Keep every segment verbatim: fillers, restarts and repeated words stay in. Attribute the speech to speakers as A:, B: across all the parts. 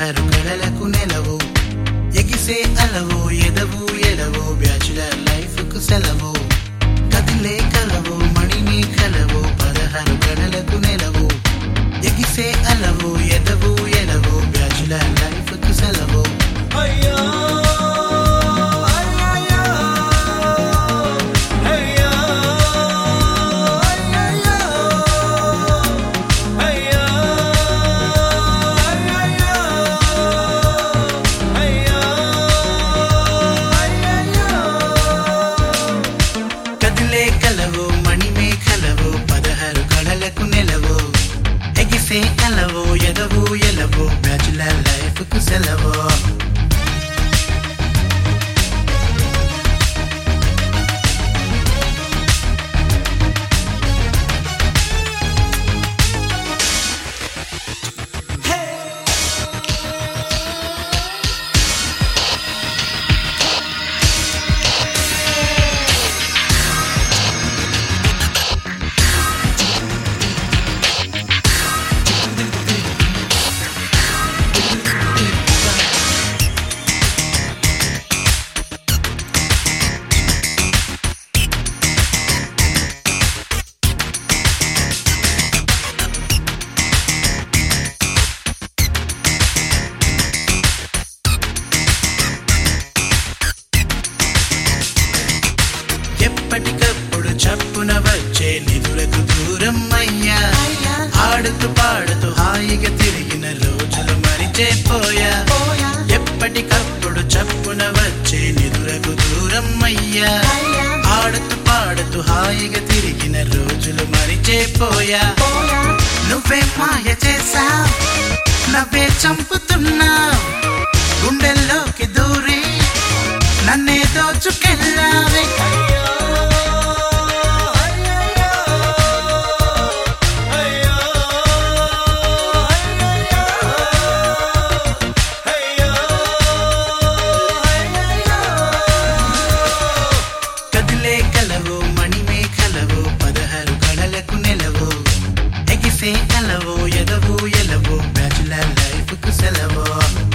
A: పదహారు కళలకు నెలవు ఎగిసే అలవు ఎదవు ఎలవు బ్యాచులర్ లైఫ్ కు సెలవు కదిలే కలవు మణిని కలవు పదహారు కళలకు నెలవు ఎగిసే అలవు ఎదవు ఎలవు బ్యాచులర్ లైఫ్ కు సెలవు అయ్యో ఎలవో ఎదవు ఎలవో బ్యాచులర్ లైఫ్ కు సెలవో ఎప్పటికప్పుడు చప్పున వచ్చే నిధులకు దూరం అయ్యా ఆడుతూ పాడుతూ హాయిగా తిరిగిన రోజులు మరిచేపోయా ఎప్పటికప్పుడు చప్పున వచ్చే నిధులకు దూరం అయ్యా ఆడుతూ పాడుతూ హాయిగా తిరిగిన రోజులు మరిచేపోయా నువ్వే మాయ చేసావ్ నవ్వే చంపుతున్నావ్ గుండెల్లోకి దూరి నన్నే దోచుకెళ్ళావే ఎలవో ఎదవు ఎలవో బ్యాచులర్ లైఫ్ కు సెలవో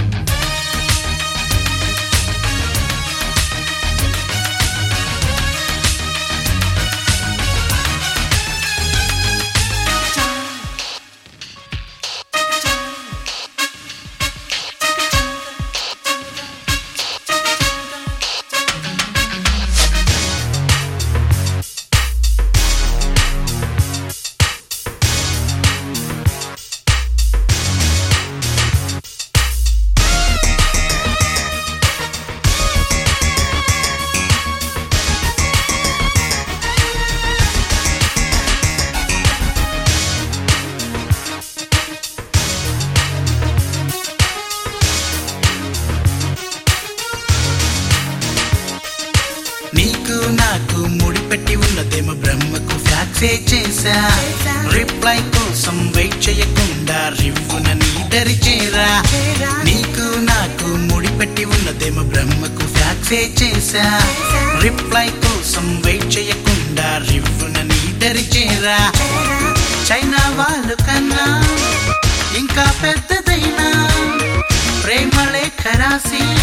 A: నీకు నాకు ముడిపెట్టి ఉన్నదేమో బ్రహ్మకు ఫ్యాక్సే చేసా రిప్లై కోసం వెయిట్ చేయకుండా రివ్వున నీ దరి చేరా నీకు నాకు ముడిపెట్టి ఉన్నదేమో బ్రహ్మకు ఫ్యాక్సే చేసా రిప్లై కోసం వెయిట్ చేయకుండా రివ్వున నీ దరి చేరా చైనా వాళ్ళు కన్నా ఇంకా పెద్దదైనా ప్రేమ లేఖ రాసి